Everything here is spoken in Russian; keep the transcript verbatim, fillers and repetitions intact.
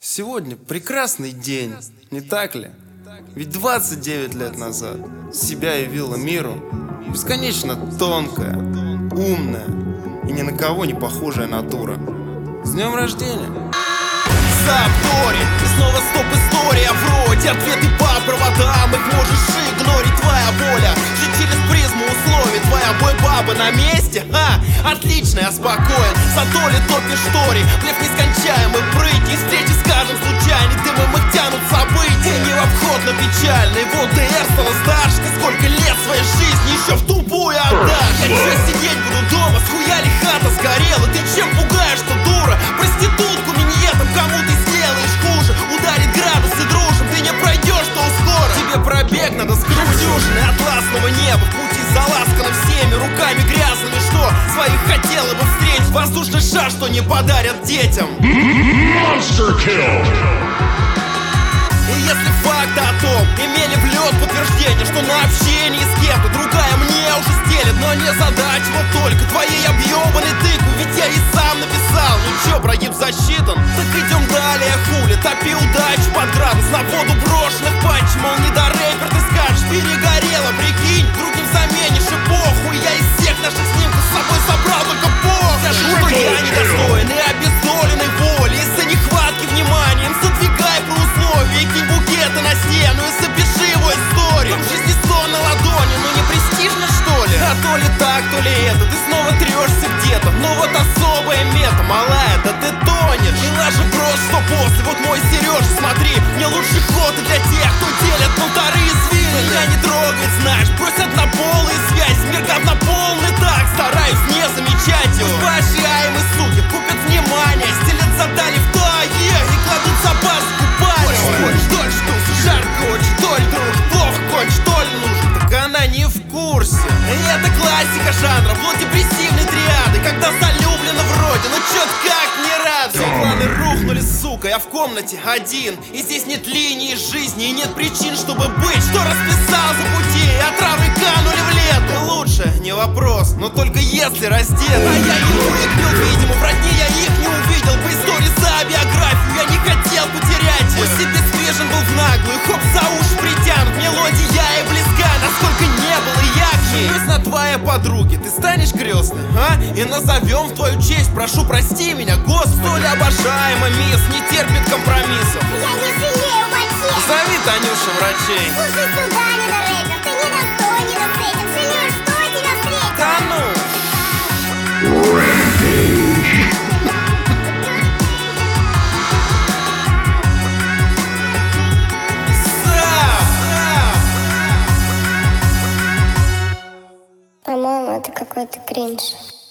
Сегодня прекрасный день, не так ли? Ведь двадцать девять лет назад себя явила миру бесконечно тонкая, умная и ни на кого не похожая натура. С днем рождения! Запторит, и снова стоп история. Вроде ответы по проводам, их можешь игнорить. Твоя воля, жить через призму условий. Твоя бой-баба на месте, а, отлично, я спокоен. Зато ли топишь штори, блеф нескончаемый прыти. Встречи, скажем, случайный, дымом их тянут события. Не в обход, но печальный, вот ДР стала старше. Ты сколько лет своей жизни еще в тупую отдашь. Я че сидеть буду дома, схуяли хата сгорела. Ты чем пугаешь, что дура? Проститутку миньетом, кому ты сделаешь хуже. Ударит градусы дружим, ты не пройдешь, то скоро. Тебе пробег надо с крутюжины атласного неба. В пути заласкано всеми руками грязными, что своих хотела бы встретить. Воздушный шар, что не подарят детям. Monster Kill! И если факты о том имели в лед подтверждение, что на общении с кем-то другая мне уже стелет. Но не задача вот только твоей объебанной тыквы. Ведь я и сам написал, ну чё, прогиб засчитан? Так идем далее, хули, топи удачу под градус. На воду брошенных патчей, мол, не до рэпер, ты скажешь, перегорела, прикинь, другим заменишь эпоху. И я из всех наших снимков с собой собрал только пох. Скажи, что я недостоин и обездоленной воли. Из-за нехватки внимания им задвигай про условия. Кинь букеты на стену и запиши его историю. Там жизни сон на ладони, ну не престижно, что ли? А то ли так, то ли это, ты снова трешься где-то. Но вот особая мета, малая, да ты тонешь. И лажа брос, что после, вот мой Сережа, смотри. Мне лучший ход и для тех, кто делят полторы извилины. Меня не трогает, знаешь, брось однополые связи. Мир говнополный, так стараюсь не замечать его. Поощряемые суки купят внимание, стелят задали в тае и кладут за бас купальник. Хочешь, дольше тусишь, жарко очень, то ли друг, плохо кончишь, то ли нужен. Так она не в курсе. И это классика жанра, вплоть депрессивной триады. Когда залюблена вроде, ну чё-то как не рад. Все планы рухнули, сука, я в комнате один. И здесь нет линии жизни, и нет причин, чтобы быть. Что расписал за пути, и отравы канули в лету. Лучше, не вопрос, но только если раздет. А я не выкнул, видимо, в родне я их не увидел. По истории за биографию я не хотел потерять. Пусть и беспечен был в наглую, хоп, за уши притянут. Мелодия и близка, насколько не было ярче. Женюсь на твоей подруге, ты станешь крестной, а? И назовем в твою честь, прошу, прости меня, Господи. Столь обожаемая мисс не терпит компромиссов. Я не жалею вообще. Зови Танюша врачей. Слушай сюда, не до рэпер, ты не достоин, не встретим. Жалеешь, что тебя встретил? Да ну! По-моему, это какой-то кринж.